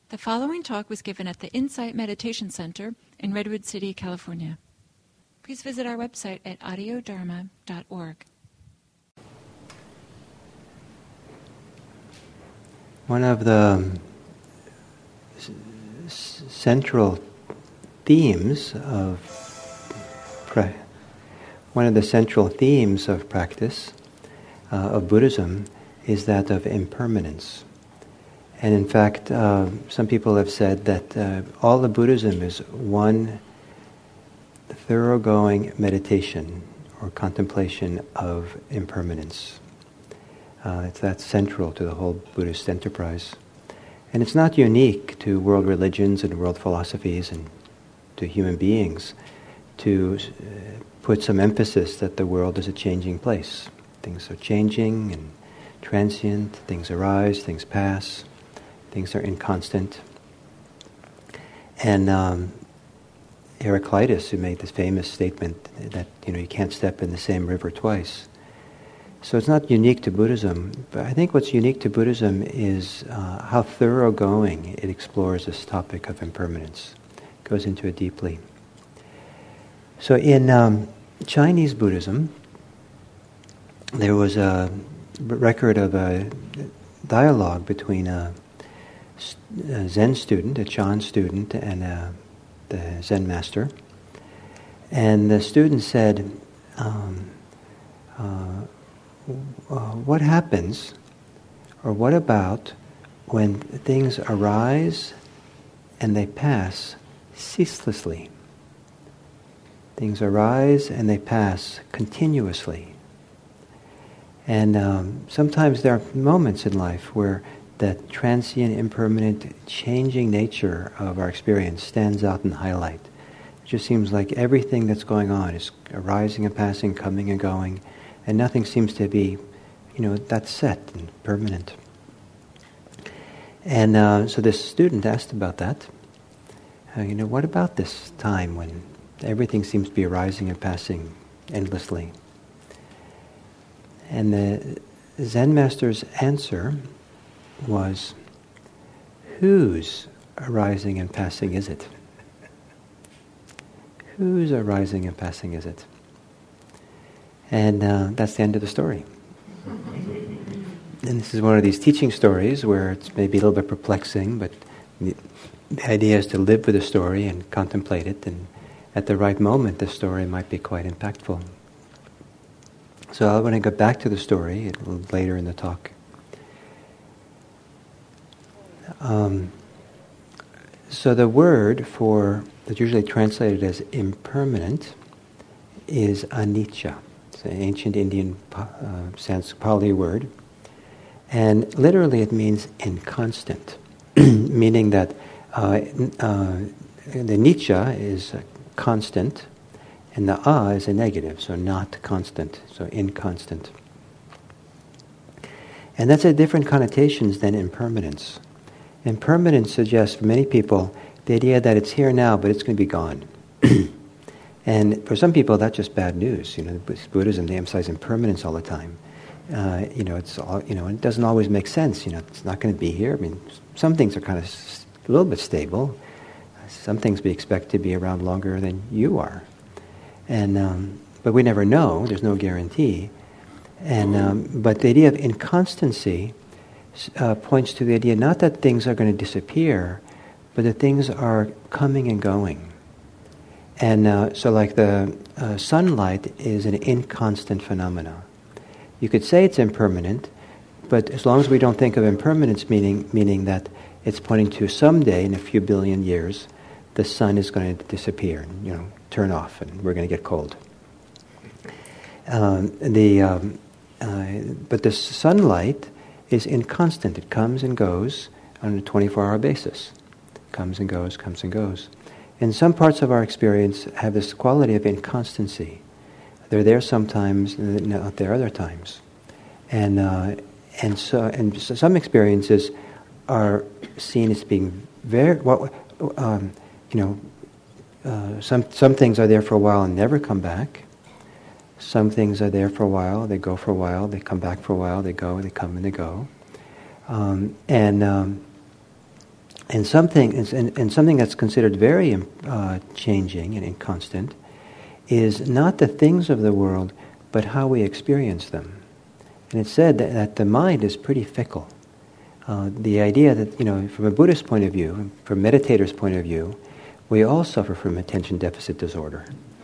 The following talk was given at the Insight Meditation Center in Redwood City, California. Please visit our website at audiodharma.org. One of the central themes of practice of Buddhism is that of impermanence. And in fact, some people have said that all of Buddhism is one thoroughgoing meditation or contemplation of impermanence. That's central to the whole Buddhist enterprise. And it's not unique to world religions and world philosophies and to human beings to put some emphasis that the world is a changing place. Things are changing and transient, things arise, things pass. Things are inconstant. And Heraclitus, who made this famous statement that you can't step in the same river twice. So it's not unique to Buddhism, but I think what's unique to Buddhism is how thoroughgoing it explores this topic of impermanence. It goes into it deeply. So in Chinese Buddhism, there was a record of a dialogue between a Zen student, a Chan student, and the Zen master. And the student said, what happens, or what about when things arise and they pass ceaselessly? Things arise and they pass continuously. And sometimes there are moments in life where that transient, impermanent, changing nature of our experience stands out in the highlight. It just seems like everything that's going on is arising and passing, coming and going, and nothing seems to be, that's set and permanent. And so this student asked about that. What about this time when everything seems to be arising and passing endlessly? And the Zen master's answer was, whose arising and passing is it? Whose arising and passing is it? And that's the end of the story. And this is one of these teaching stories where it's maybe a little bit perplexing, but the idea is to live with the story and contemplate it, and at the right moment the story might be quite impactful. So I want to go back to the story a little later in the talk. So the word that's usually translated as impermanent is anicca. It's an ancient Indian Sanskrit Pali word. And literally it means inconstant, meaning that the nicca is constant, and the is a negative, so not constant, so inconstant. And that's a different connotations than impermanence. Impermanence suggests for many people the idea that it's here now, but it's going to be gone. And for some people, that's just bad news. Buddhism, they emphasize impermanence all the time. It's all, it doesn't always make sense. It's not going to be here. I mean, some things are kind of a little bit stable. Some things we expect to be around longer than you are. And but we never know. There's no guarantee. And but the idea of inconstancy points to the idea not that things are going to disappear, but that things are coming and going. And so like the sunlight is an inconstant phenomena. You could say it's impermanent, but as long as we don't think of impermanence meaning that it's pointing to someday in a few billion years, the sun is going to disappear and turn off, and we're going to get cold. But the sunlight is inconstant. It comes and goes on a 24-hour basis. Comes and goes, comes and goes. And some parts of our experience have this quality of inconstancy. They're there sometimes, and not there other times. And so some experiences are seen as being very, some things are there for a while and never come back. Some things are there for a while, they go for a while, they come back for a while, they go, they come and they go. And something that's considered very changing and inconstant is not the things of the world, but how we experience them. And it's said that the mind is pretty fickle. The idea that, from a Buddhist point of view, from a meditator's point of view, we all suffer from attention deficit disorder.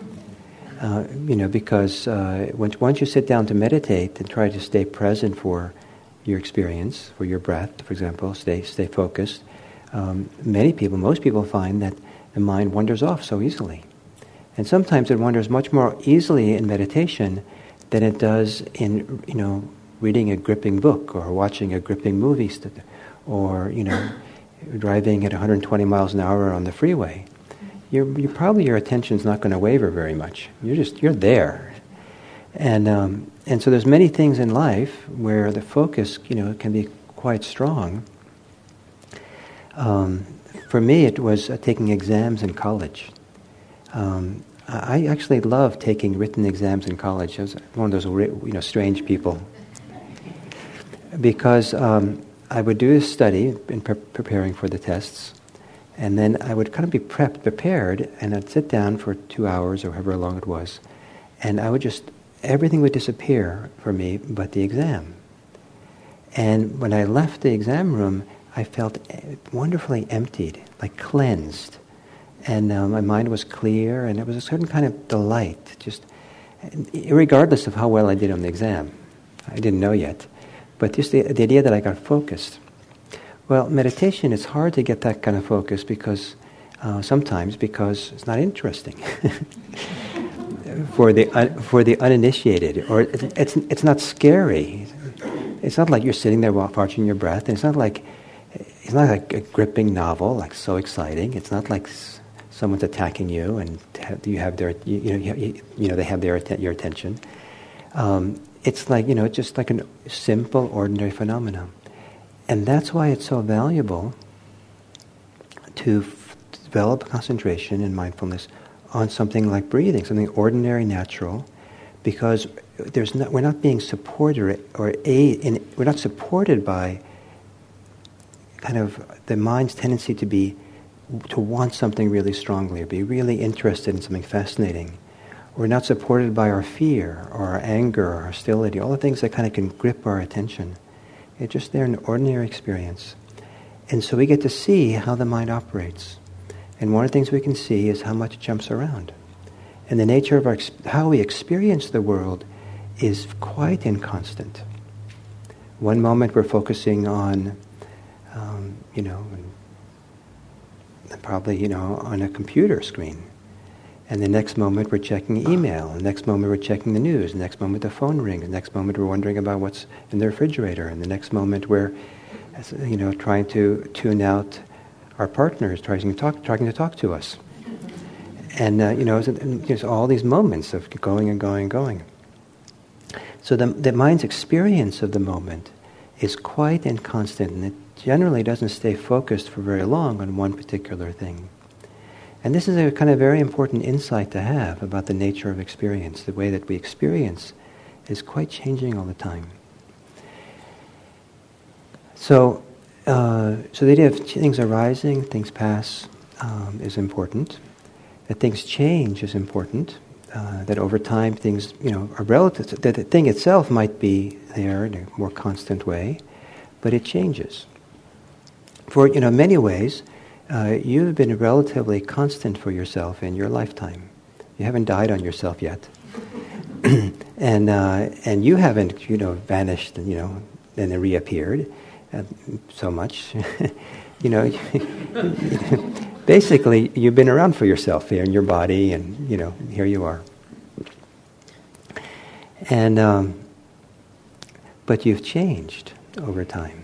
Because once you sit down to meditate and try to stay present for your experience, for your breath, for example, stay focused, most people find that the mind wanders off so easily. And sometimes it wanders much more easily in meditation than it does in, reading a gripping book or watching a gripping movie or, driving at 120 miles an hour on the freeway. Your attention's not going to waver very much. You're there. And so there's many things in life where the focus, can be quite strong. For me, it was taking exams in college. I actually loved taking written exams in college. I was one of those, strange people. Because I would do a study in preparing for the tests, and then I would kind of be prepared, and I'd sit down for 2 hours or however long it was, and everything would disappear for me but the exam. And when I left the exam room, I felt wonderfully emptied, like cleansed. And my mind was clear, and it was a certain kind of delight, just regardless of how well I did on the exam. I didn't know yet. But just the idea that I got focused. Well, meditation is hard to get that kind of focus sometimes because it's not interesting for the uninitiated, or it's not scary. It's not like you're sitting there watching your breath. And it's not like a gripping novel, like so exciting. It's not like someone's attacking you and you have their they have your attention. It's like, just like a simple, ordinary phenomenon. And that's why it's so valuable to develop concentration and mindfulness on something like breathing, something ordinary, natural, because we're not being supported we're not supported by kind of the mind's tendency to want something really strongly, or be really interested in something fascinating. We're not supported by our fear or our anger or hostility, all the things that kind of can grip our attention. It's just there in ordinary experience. And so we get to see how the mind operates. And one of the things we can see is how much it jumps around. And the nature of how we experience the world is quite inconstant. One moment we're focusing on, probably, on a computer screen. And the next moment we're checking email. The next moment we're checking the news. The next moment the phone rings. The next moment we're wondering about what's in the refrigerator. And the next moment we're, trying to tune out our partners, trying to talk to us. And there's all these moments of going and going and going. So the mind's experience of the moment is quite inconstant, and it generally doesn't stay focused for very long on one particular thing. And this is a kind of very important insight to have about the nature of experience. The way that we experience is quite changing all the time. So the idea of things arising, things pass, is important. That things change is important. That over time things, are relative. That the thing itself might be there in a more constant way, but it changes. For many ways, you've been relatively constant for yourself in your lifetime. You haven't died on yourself yet, and you haven't vanished and then reappeared so much. Basically, you've been around for yourself here in your body, and here you are. And but you've changed over time,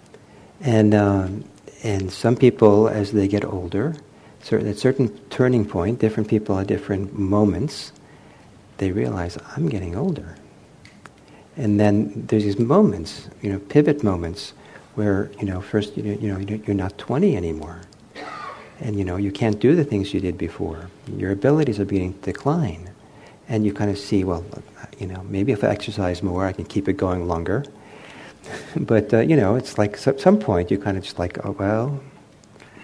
and some people, as they get older, at certain turning point, different people at different moments, they realize, I'm getting older. And then there's these moments, pivot moments, where first you're not 20 anymore, and you can't do the things you did before. Your abilities are beginning to decline, and you kind of see, well, maybe if I exercise more, I can keep it going longer. But it's like at some point you kind of just like, oh well,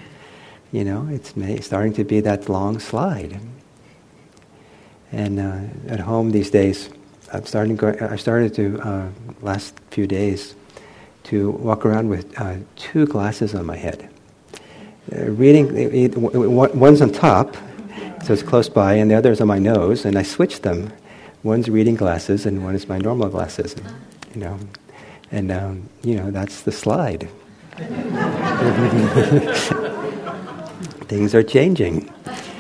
It's starting to be that long slide. And at home these days, I started to, last few days, to walk around with 2 glasses on my head. One's on top, so it's close by, and the other's on my nose, and I switched them. One's reading glasses, and one is my normal glasses, and that's the slide. Things are changing.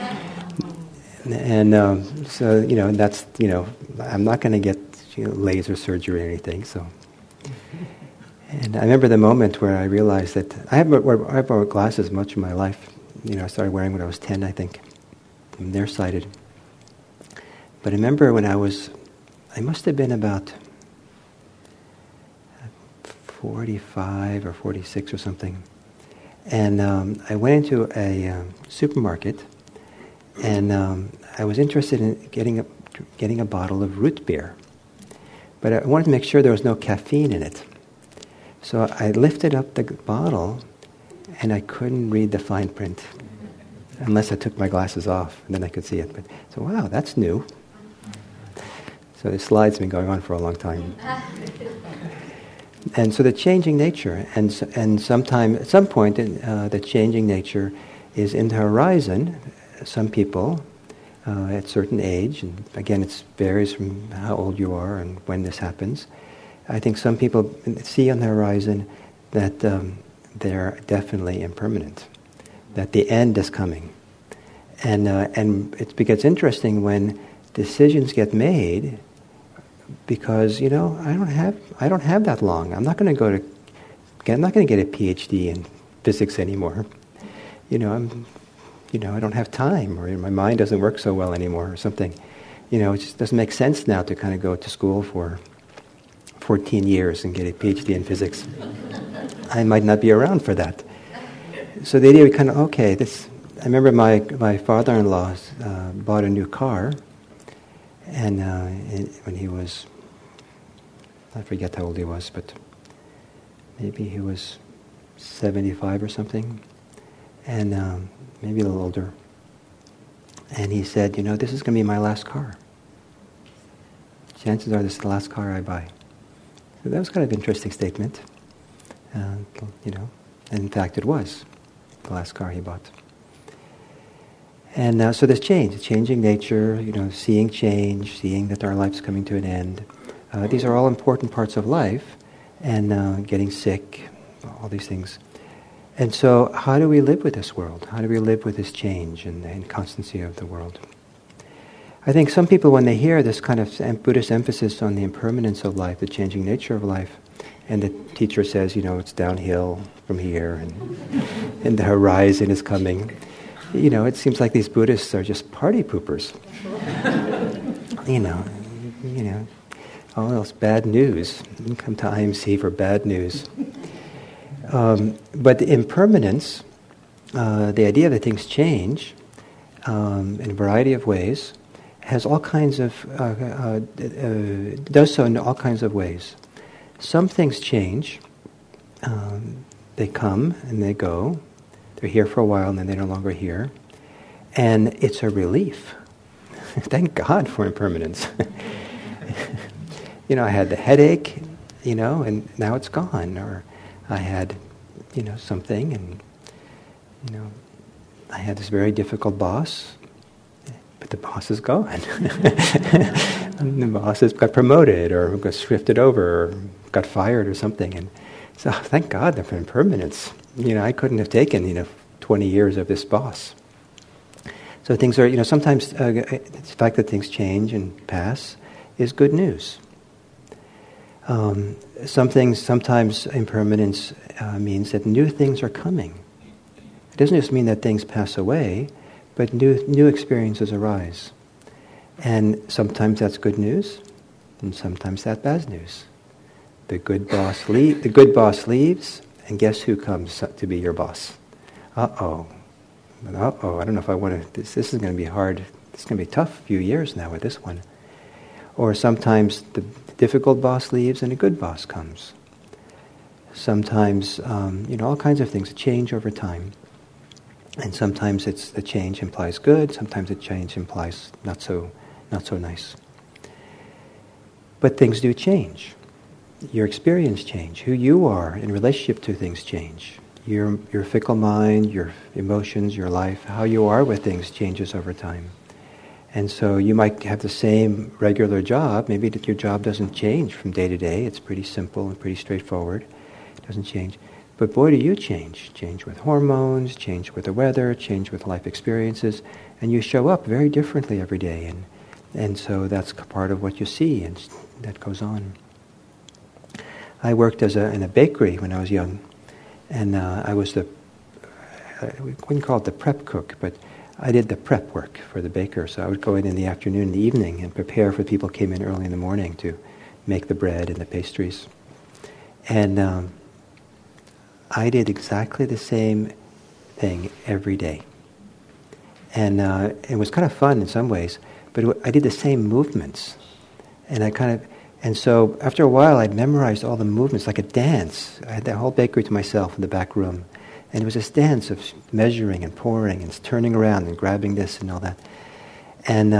And so, that's, I'm not going to get laser surgery or anything, so. And I remember the moment where I realized that I've worn glasses much of my life. I started wearing when I was 10, I think. I'm nearsighted. But I remember when I must have been about 45 or 46 or something. And I went into a supermarket, and I was interested in getting a bottle of root beer. But I wanted to make sure there was no caffeine in it. So I lifted up the bottle, and I couldn't read the fine print unless I took my glasses off, and then I could see it. So wow, that's new. So the slide's been going on for a long time. And so the changing nature, and at some point, the changing nature is in the horizon. Some people, at certain age, and again, it varies from how old you are and when this happens. I think some people see on the horizon that they're definitely impermanent, that the end is coming, and it gets interesting when decisions get made, because I don't have that long. I'm not going to get a PhD in physics anymore. I don't have time, or my mind doesn't work so well anymore, or something. It just doesn't make sense now to kind of go to school for 14 years and get a PhD in physics. I might not be around for that. So the idea we kind of, I remember my father-in-law bought a new car, and when he was, I forget how old he was, but maybe he was 75 or something, and maybe a little older. And he said, this is going to be my last car. Chances are this is the last car I buy. So that was kind of an interesting statement. And in fact it was the last car he bought. And so there's change, changing nature, seeing change, seeing that our life's coming to an end. These are all important parts of life, and getting sick, all these things. And so how do we live with this world? How do we live with this change and the inconstancy of the world? I think some people, when they hear this kind of Buddhist emphasis on the impermanence of life, the changing nature of life, and the teacher says, it's downhill from here, and the horizon is coming, it seems like these Buddhists are just party poopers. Oh, it's bad news. You come to IMC for bad news. But the impermanence, the idea that things change in a variety of ways, has all kinds of does so in all kinds of ways. Some things change. They come and they go. They're here for a while and then they're no longer here. And it's a relief. Thank God for impermanence. I had the headache, and now it's gone. Or I had, something, and, I had this very difficult boss, but the boss is gone. And the boss has got promoted, or got shifted over, or got fired, or something. And so, thank God for impermanence. I couldn't have taken, 20 years of this boss. So things are, sometimes the fact that things change and pass is good news. Sometimes impermanence means that new things are coming. It doesn't just mean that things pass away, but new experiences arise. And sometimes that's good news, and sometimes that's bad news. The good boss leaves, and guess who comes to be your boss? Uh-oh, I don't know if I want to, this is going to be hard. It's going to be a tough few years now with this one. Or sometimes the difficult boss leaves and a good boss comes. Sometimes, all kinds of things change over time. And sometimes the change implies good, sometimes the change implies not so nice. But things do change. Your experience change. Who you are in relationship to things change. Your fickle mind, your emotions, your life, how you are with things changes over time. And so you might have the same regular job. Maybe that your job doesn't change from day to day. It's pretty simple and pretty straightforward. It doesn't change. But boy, do you change. Change with hormones, change with the weather, change with life experiences. And you show up very differently every day. And so that's part of what you see, and that goes on. I worked in a bakery when I was young. And I was we wouldn't call it the prep cook, but I did the prep work for the baker. So I would go in the afternoon and the evening and prepare for people who came in early in the morning to make the bread and the pastries. And I did exactly the same thing every day. And it was kind of fun in some ways, but I did the same movements. And so after a while I'd memorized all the movements like a dance. I had that whole bakery to myself in the back room. And it was this dance of measuring and pouring and turning around and grabbing this and all that. And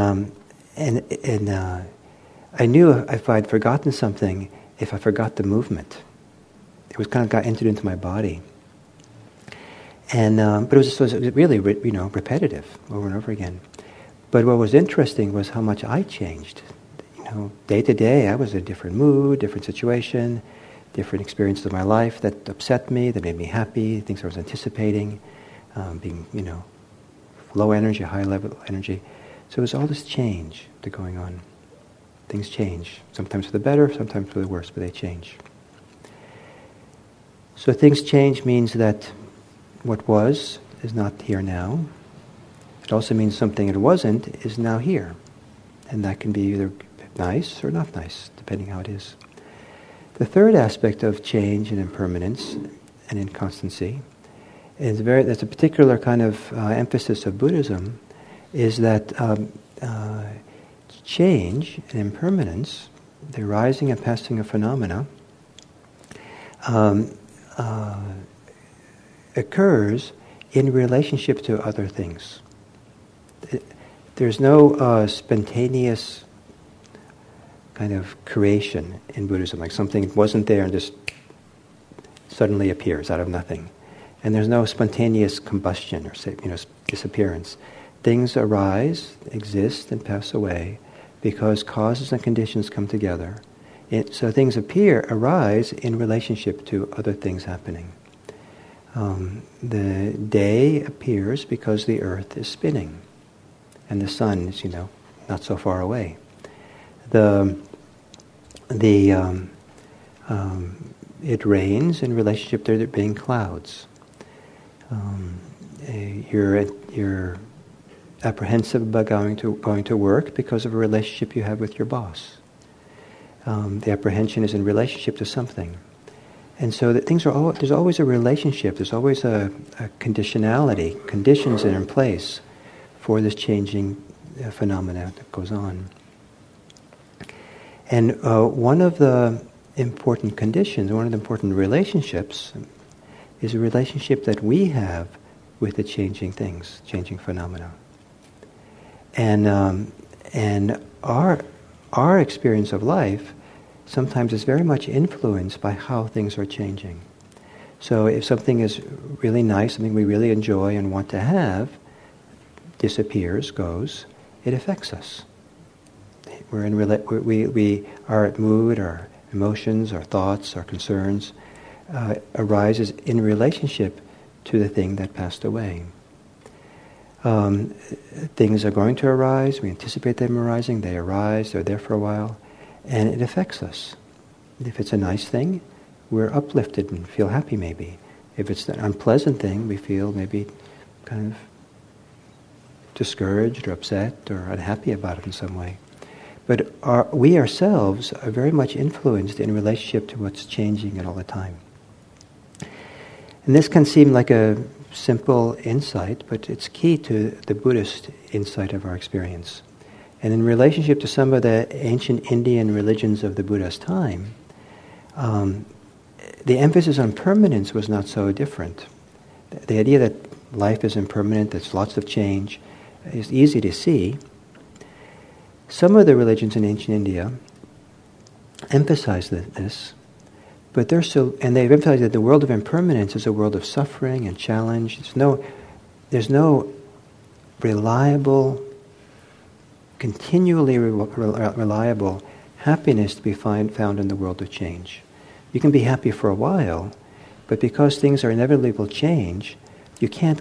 I knew if I'd forgotten something, if I forgot the movement. It was kind of got entered into my body. And but it was really repetitive over and over again. But what was interesting was how much I changed. Day to day, I was in a different mood, different situation, different experiences of my life that upset me, that made me happy, things I was anticipating, being, low energy, high level energy. So it was all this change going on. Things change, sometimes for the better, sometimes for the worse, but they change. So things change means that what was is not here now. It also means something that wasn't is now here. And that can be either nice or not nice, depending how it is. The third aspect of change and impermanence and inconstancy, that's a particular kind of emphasis of Buddhism, is that change and impermanence, the arising and passing of phenomena, occurs in relationship to other things. There's no spontaneous kind of creation in Buddhism, like something wasn't there and just suddenly appears out of nothing. And there's no spontaneous combustion or disappearance. Things arise, exist, and pass away because causes and conditions come together. So things arise in relationship to other things happening. The day appears because the earth is spinning, and the sun is, not so far away. It rains in relationship to there being clouds. You're apprehensive about going to work because of a relationship you have with your boss. The apprehension is in relationship to something. And so that there's always a relationship, there's always a conditionality, conditions that are in place for this changing phenomena that goes on. And one of the important conditions, one of the important relationships, is a relationship that we have with the changing things, changing phenomena. And our experience of life sometimes is very much influenced by how things are changing. So if something is really nice, something we really enjoy and want to have, disappears, goes, it affects us. Our mood, our emotions, our thoughts, our concerns arises in relationship to the thing that passed away. Things are going to arise, we anticipate them arising, they arise, they're there for a while, and it affects us. If it's a nice thing, we're uplifted and feel happy maybe. If it's an unpleasant thing, we feel maybe kind of discouraged or upset or unhappy about it in some way. But we ourselves are very much influenced in relationship to what's changing all the time. And this can seem like a simple insight, but it's key to the Buddhist insight of our experience. And in relationship to some of the ancient Indian religions of the Buddha's time, the emphasis on permanence was not so different. The idea that life is impermanent, there's lots of change. It's easy to see. Some of the religions in ancient India emphasize this, but they've emphasized that the world of impermanence is a world of suffering and challenge. There's no reliable, continually reliable happiness to be found in the world of change. You can be happy for a while, but because things are inevitably will change, you can't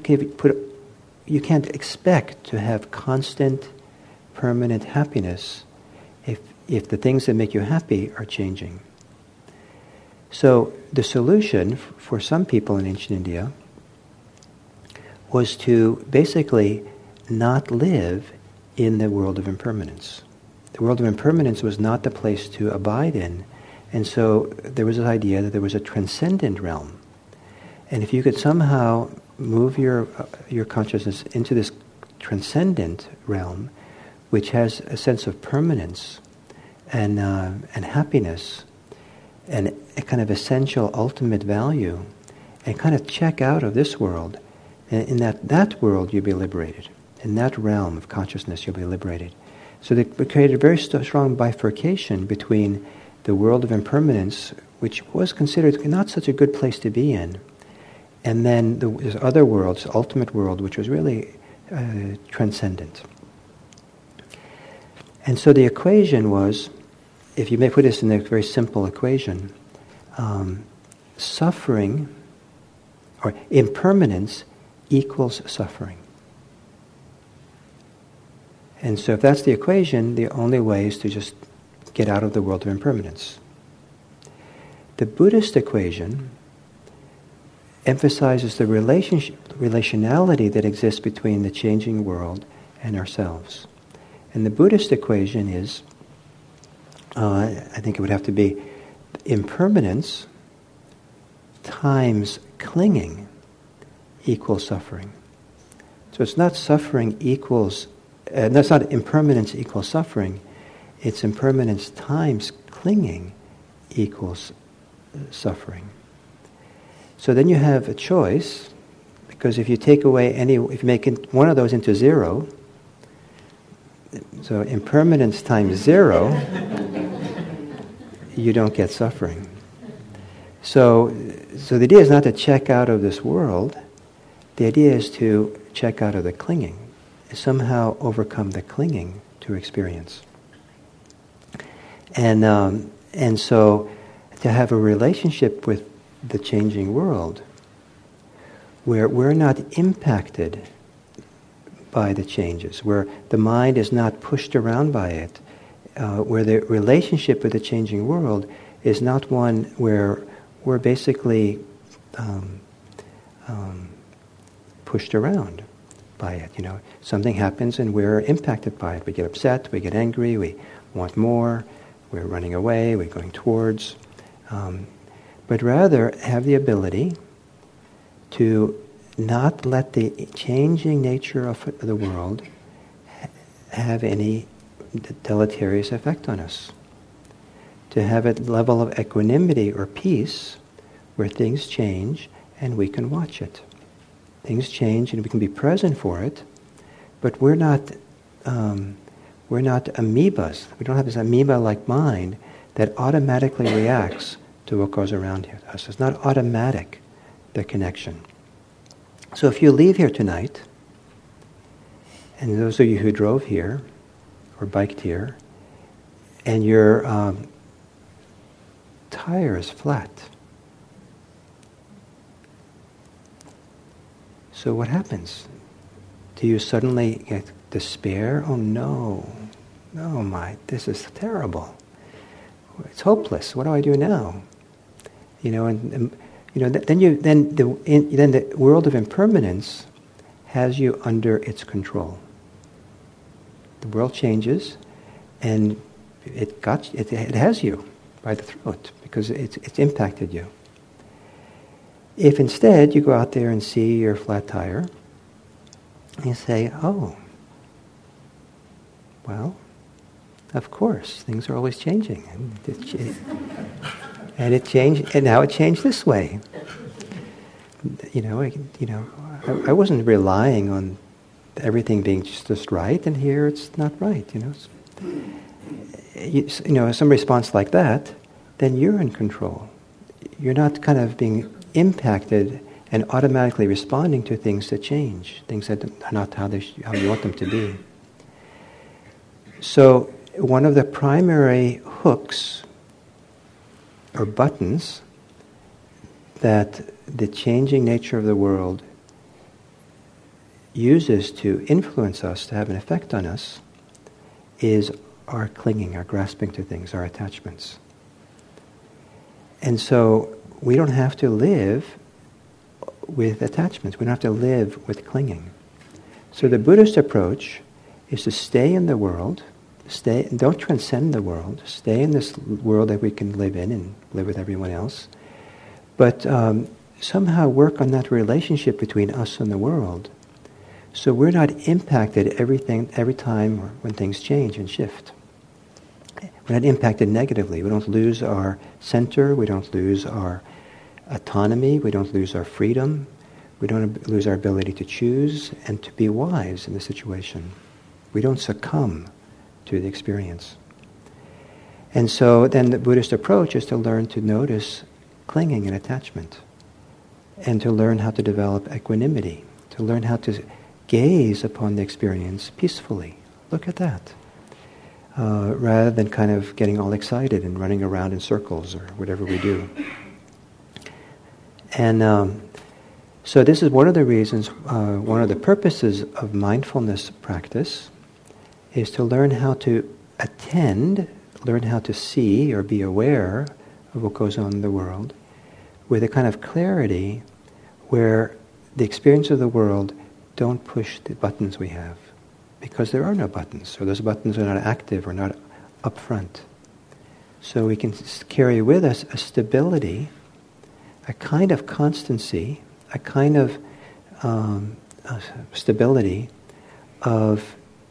expect to have constant, permanent happiness if the things that make you happy are changing. So the solution for some people in ancient India was to basically not live in the world of impermanence. The world of impermanence was not the place to abide in, and so there was this idea that there was a transcendent realm. And if you could somehow move your consciousness into this transcendent realm, which has a sense of permanence and happiness and a kind of essential ultimate value, and kind of check out of this world, and in that world you'll be liberated. In that realm of consciousness you'll be liberated. So they created a very strong bifurcation between the world of impermanence, which was considered not such a good place to be in, and then this other world, this ultimate world, which was really transcendent. And so the equation was, if you may put this in a very simple equation, suffering, or impermanence, equals suffering. And so if that's the equation, the only way is to just get out of the world of impermanence. The Buddhist equation emphasizes the relationality that exists between the changing world and ourselves. And the Buddhist equation is, I think it would have to be impermanence times clinging equals suffering. So it's not suffering equals, that's not impermanence equals suffering, it's impermanence times clinging equals suffering. So then you have a choice, because if you take away if you make one of those into zero, so impermanence times zero, you don't get suffering. So the idea is not to check out of this world. The idea is to check out of the clinging, somehow overcome the clinging to experience. And so to have a relationship with the changing world where we're not impacted by the changes, where the mind is not pushed around by it, where the relationship with the changing world is not one where we're basically pushed around by it. Something happens and we're impacted by it. We get upset, we get angry, we want more, we're running away, we're going towards. But rather have the ability to not let the changing nature of the world have any deleterious effect on us. To have a level of equanimity or peace where things change and we can watch it. Things change and we can be present for it, but we're not amoebas. We don't have this amoeba-like mind that automatically reacts to what goes around us. It's not automatic, the connection. So if you leave here tonight, and those of you who drove here or biked here, and your tire is flat, so what happens? Do you suddenly get despair? Oh no, this is terrible. It's hopeless. What do I do now? Then the world of impermanence has you under its control. The world changes, and it has you by the throat because it's impacted you. If instead you go out there and see your flat tire, and you say, "Oh, well, of course, things are always changing, and it changed, and now it changed this way. I wasn't relying on everything being just right, and here it's not right. Some response like that, then you're in control. You're not kind of being impacted and automatically responding to things that change, things that are not how you want them to be. So one of the primary hooks or buttons that the changing nature of the world uses to influence us, to have an effect on us, is our clinging, our grasping to things, our attachments. And so we don't have to live with attachments. We don't have to live with clinging. So the Buddhist approach is to stay in the world, don't transcend the world, stay in this world that we can live in and live with everyone else, but somehow work on that relationship between us and the world, so we're not impacted every time when things change and shift. We're not impacted negatively. We don't lose our center. We don't lose our autonomy. We don't lose our freedom. We don't lose our ability to choose and to be wise in the situation. We don't succumb to the experience. And so then the Buddhist approach is to learn to notice clinging and attachment, and to learn how to develop equanimity, to learn how to gaze upon the experience peacefully. Look at that. Rather than kind of getting all excited and running around in circles or whatever we do. And so this is one of the reasons, one of the purposes of mindfulness practice is to learn how to attend, learn how to see or be aware of what goes on in the world with a kind of clarity where the experience of the world don't push the buttons we have, because there are no buttons, or those buttons are not active or not up front. So we can carry with us a stability, a kind of constancy, a kind of stability of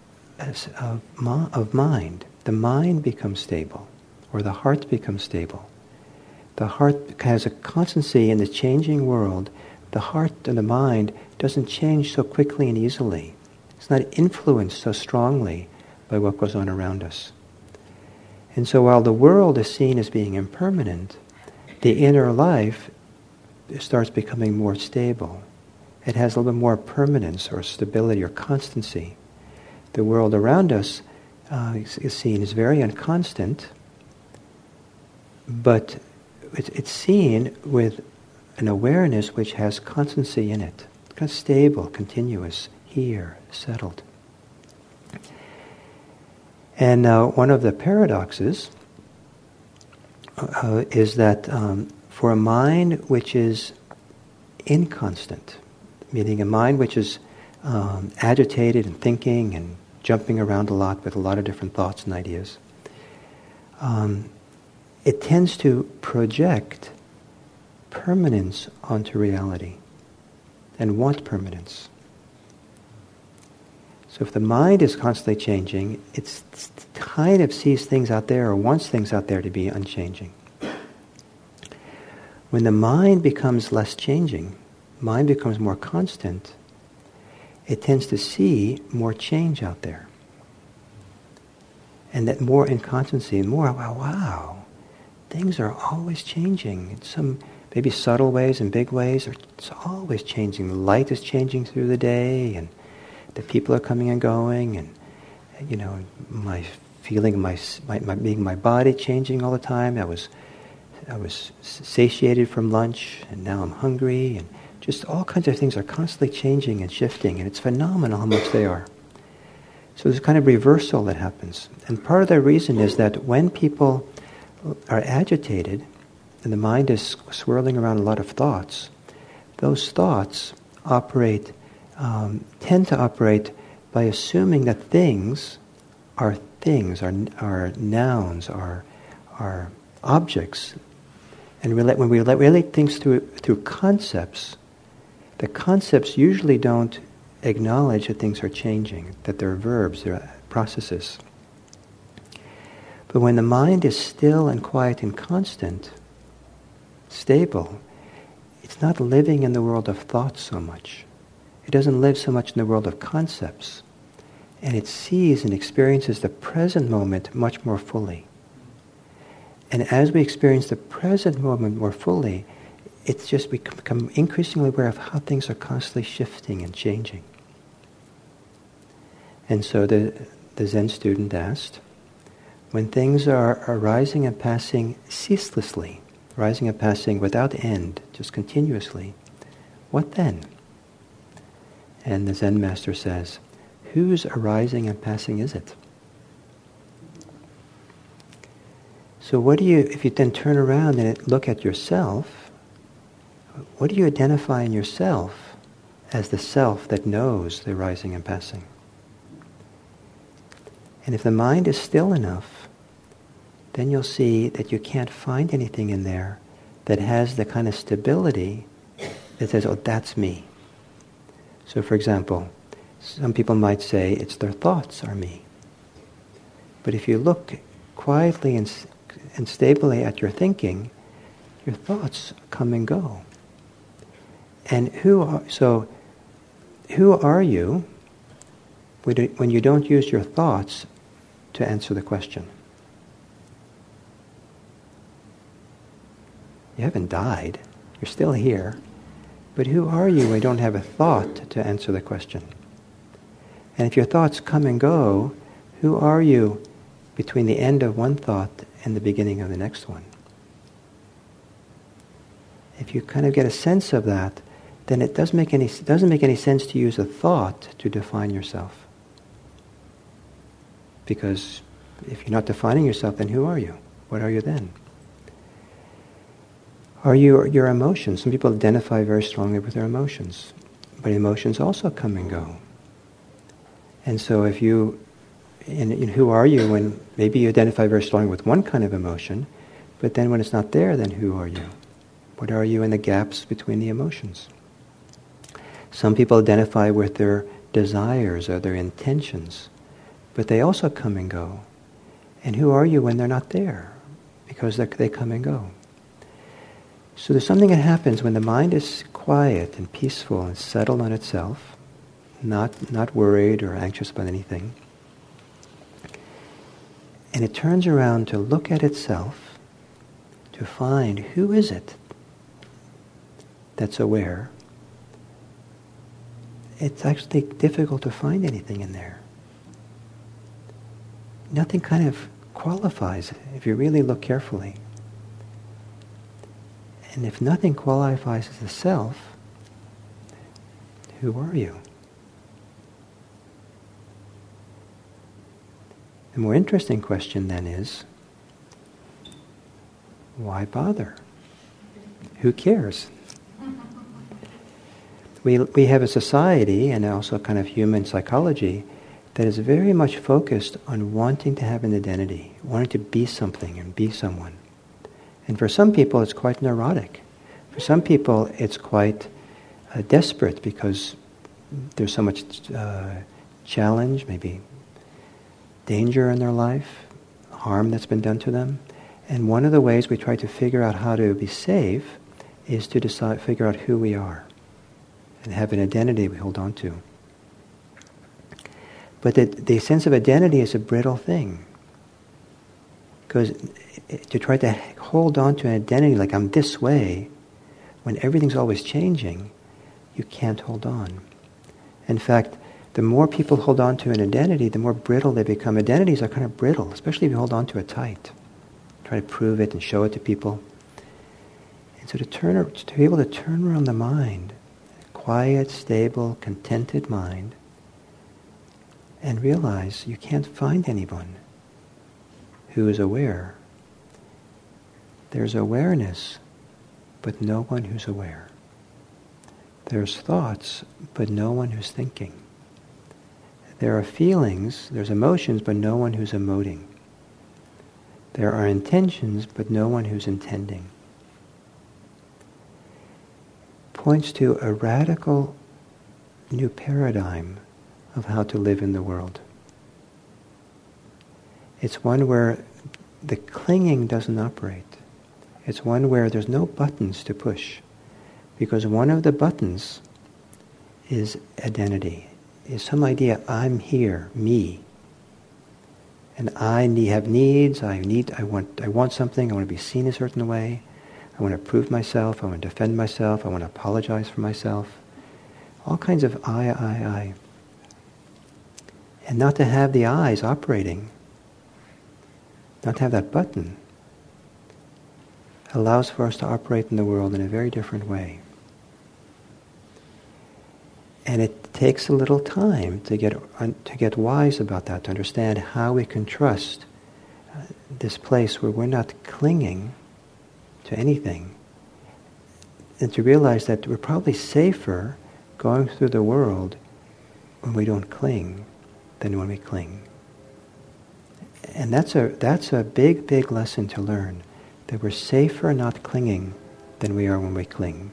mind. The mind becomes stable, or the heart becomes stable. The heart has a constancy in the changing world. The heart and the mind doesn't change so quickly and easily. It's not influenced so strongly by what goes on around us. And so while the world is seen as being impermanent, the inner life starts becoming more stable. It has a little bit more permanence or stability or constancy. The world around us is seen as very inconstant, but it's seen with an awareness which has constancy in it. It's kind of stable, continuous, here, settled. And one of the paradoxes is that for a mind which is inconstant, meaning a mind which is agitated and thinking and jumping around a lot with a lot of different thoughts and ideas, it tends to project permanence onto reality and want permanence. So if the mind is constantly changing, it kind of sees things out there or wants things out there to be unchanging. When the mind becomes less changing, mind becomes more constant, it tends to see more change out there. And that more inconstancy, more, wow, things are always changing in some maybe subtle ways and big ways. It's always changing. The light is changing through the day, and the people are coming and going, and my feeling, my body changing all the time. I was satiated from lunch, and now I'm hungry, and just all kinds of things are constantly changing and shifting, and it's phenomenal how much they are. So there's a kind of reversal that happens. And part of the reason is that when people are agitated, and the mind is swirling around a lot of thoughts, those thoughts tend to operate by assuming that things, are nouns, are objects. And when we relate things through concepts, the concepts usually don't acknowledge that things are changing, that they're verbs, they're processes. But when the mind is still and quiet and constant, stable, it's not living in the world of thought so much. It doesn't live so much in the world of concepts. And it sees and experiences the present moment much more fully. And as we experience the present moment more fully, it's just we become increasingly aware of how things are constantly shifting and changing. And so the Zen student asked, when things are arising and passing ceaselessly, rising and passing without end, just continuously, what then? And the Zen master says, whose arising and passing is it? So what do you, if you then turn around and look at yourself, what do you identify in yourself as the self that knows the arising and passing? And if the mind is still enough, then you'll see that you can't find anything in there that has the kind of stability that says, oh, that's me. So for example, some people might say it's their thoughts are me. But if you look quietly and stably at your thinking, your thoughts come and go. And who are you when you don't use your thoughts to answer the question? You haven't died. You're still here. But who are you when you don't have a thought to answer the question? And if your thoughts come and go, who are you between the end of one thought and the beginning of the next one? If you kind of get a sense of that, then it doesn't make any sense to use a thought to define yourself. Because if you're not defining yourself, then who are you? What are you then? Are you your emotions? Some people identify very strongly with their emotions, but emotions also come and go. And so if you, in who are you when maybe you identify very strongly with one kind of emotion, but then when it's not there, then who are you? What are you in the gaps between the emotions? Some people identify with their desires or their intentions, but they also come and go. And who are you when they're not there? Because they come and go. So there's something that happens when the mind is quiet and peaceful and settled on itself, not worried or anxious about anything. And it turns around to look at itself, to find who is it that's aware. It's actually difficult to find anything in there. Nothing kind of qualifies if you really look carefully. And if nothing qualifies as a self, who are you? The more interesting question then is, why bother? Who cares? We have a society and also kind of human psychology that is very much focused on wanting to have an identity, wanting to be something and be someone. And for some people it's quite neurotic. For some people it's quite desperate because there's so much challenge, maybe danger in their life, harm that's been done to them. And one of the ways we try to figure out how to be safe is to figure out who we are and have an identity we hold on to. But the sense of identity is a brittle thing. Because to try to hold on to an identity like I'm this way, when everything's always changing, you can't hold on. In fact, the more people hold on to an identity, the more brittle they become. Identities are kind of brittle, especially if you hold on to it tight. Try to prove it and show it to people. And so to be able to turn around the mind, quiet, stable, contented mind, and realize you can't find anyone who is aware. There's awareness, but no one who's aware. There's thoughts, but no one who's thinking. There are feelings, there's emotions, but no one who's emoting. There are intentions, but no one who's intending. Points to a radical new paradigm of how to live in the world. It's one where the clinging doesn't operate. It's one where there's no buttons to push. Because one of the buttons is identity, is some idea, I'm here, me. And I have needs, I want something, I want to be seen a certain way, I want to prove myself, I want to defend myself, I want to apologize for myself. All kinds of I. And not to have the I's operating, not to have that button, allows for us to operate in the world in a very different way. And it takes a little time to get wise about that, to understand how we can trust this place where we're not clinging to anything, and to realize that we're probably safer going through the world when we don't cling than when we cling. And that's a big, big lesson to learn, that we're safer not clinging than we are when we cling.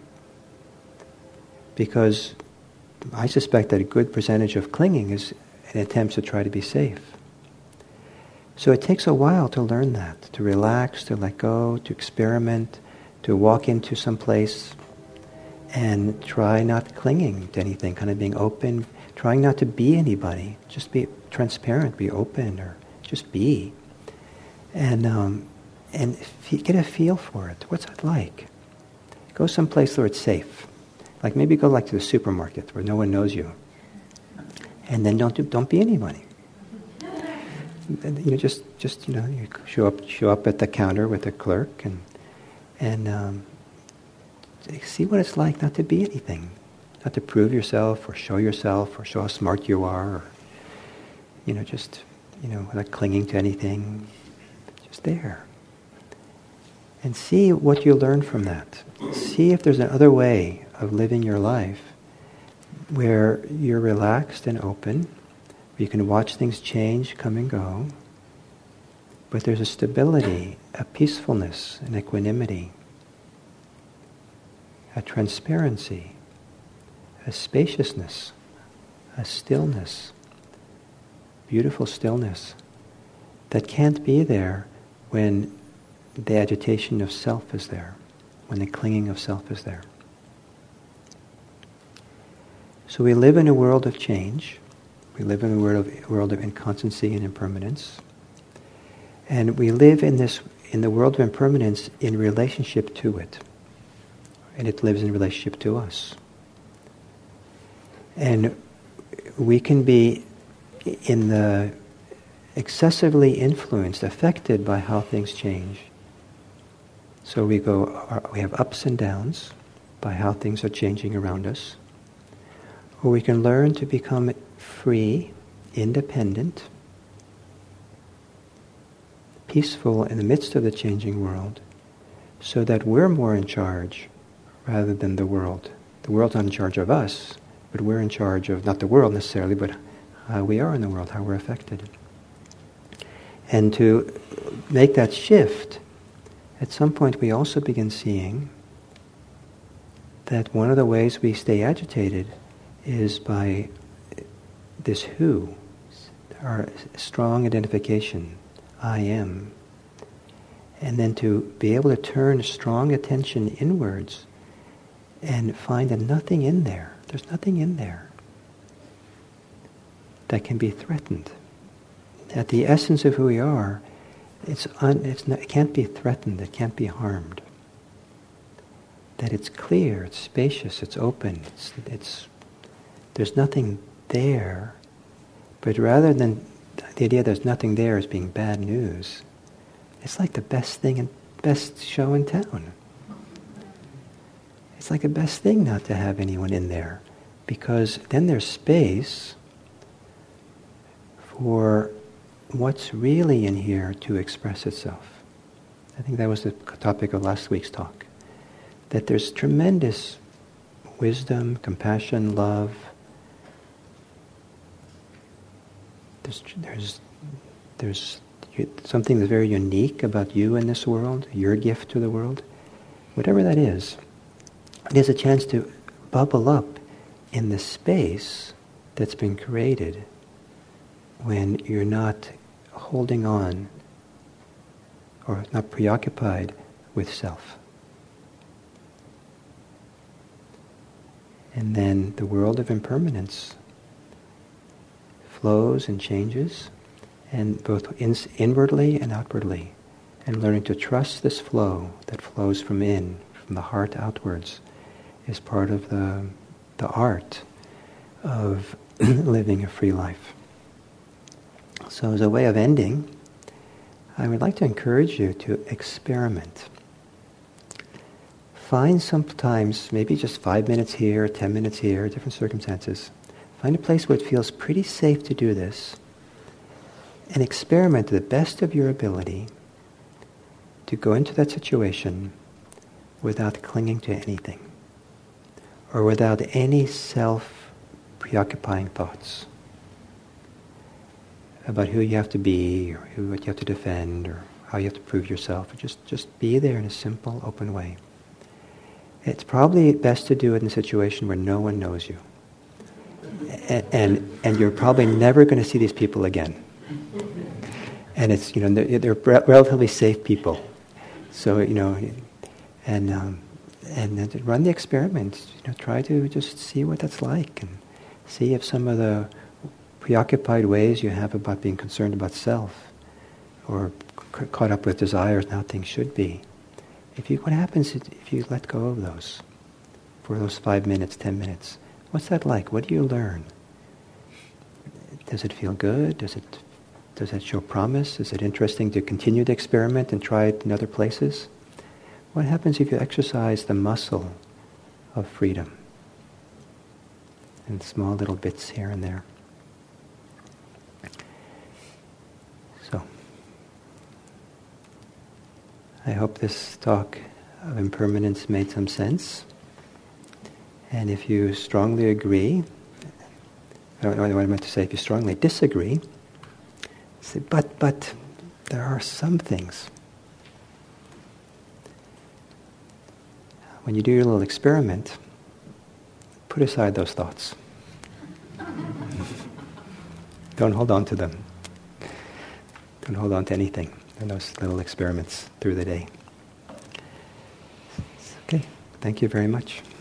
Because I suspect that a good percentage of clinging is an attempt to try to be safe. So it takes a while to learn that, to relax, to let go, to experiment, to walk into some place and try not clinging to anything, kind of being open, trying not to be anybody, just be transparent, be open, or just be. And get a feel for it. What's it like? Go someplace where it's safe. Like maybe go to the supermarket where no one knows you, and then don't be anybody. You just you show up at the counter with the clerk and see what it's like not to be anything, not to prove yourself or show how smart you are, or without clinging to anything, just there. And see what you learn from that. See if there's another way of living your life where you're relaxed and open, where you can watch things change, come and go, but there's a stability, a peacefulness, an equanimity, a transparency, a spaciousness, a stillness, beautiful stillness that can't be there when the agitation of self is there, when the clinging of self is there. So we live in a world of change. We live in a world of inconstancy and impermanence. And we live in the world of impermanence in relationship to it. And it lives in relationship to us. And we can be excessively influenced, affected by how things change. So we have ups and downs by how things are changing around us. Or we can learn to become free, independent, peaceful in the midst of the changing world, so that we're more in charge rather than the world. The world's not in charge of us, but we're in charge of, not the world necessarily, but how we are in the world, how we're affected. And to make that shift, at some point we also begin seeing that one of the ways we stay agitated is by this who, our strong identification, I am. And then to be able to turn strong attention inwards and find that nothing in there, there's nothing in there that can be threatened. That the essence of who we are, it can't be threatened, it can't be harmed. That it's clear, it's spacious, it's open, there's nothing there, but rather than the idea there's nothing there as being bad news, it's like the best thing and best show in town. It's like the best thing not to have anyone in there, because then there's space for what's really in here to express itself. I think that was the topic of last week's talk. That there's tremendous wisdom, compassion, love. There's something that's very unique about you in this world, your gift to the world. Whatever that is, it is a chance to bubble up in the space that's been created when you're not holding on or not preoccupied with self. And then the world of impermanence flows and changes, and both inwardly and outwardly. And learning to trust this flow that flows from the heart outwards, is part of the art of living a free life. So as a way of ending, I would like to encourage you to experiment. Find sometimes, maybe just 5 minutes here, 10 minutes here, different circumstances. Find a place where it feels pretty safe to do this, and experiment to the best of your ability to go into that situation without clinging to anything, or without any self-preoccupying thoughts about who you have to be, or what you have to defend, or how you have to prove yourself. Just be there in a simple, open way. It's probably best to do it in a situation where no one knows you. And you're probably never going to see these people again. And it's, they're relatively safe people. So, and then run the experiment. Try to just see what that's like, and see if some of the preoccupied ways you have about being concerned about self, or caught up with desires and how things should be. What happens if you let go of those for those 5 minutes, 10 minutes? What's that like? What do you learn? Does it feel good? Does it show promise? Is it interesting to continue the experiment and try it in other places? What happens if you exercise the muscle of freedom in small little bits here and there? So, I hope this talk of impermanence made some sense. And if you strongly agree, I don't know what I meant to say, if you strongly disagree, say, but there are some things. When you do your little experiment, put aside those thoughts. Don't hold on to them. Don't hold on to anything in those little experiments through the day. Okay, thank you very much.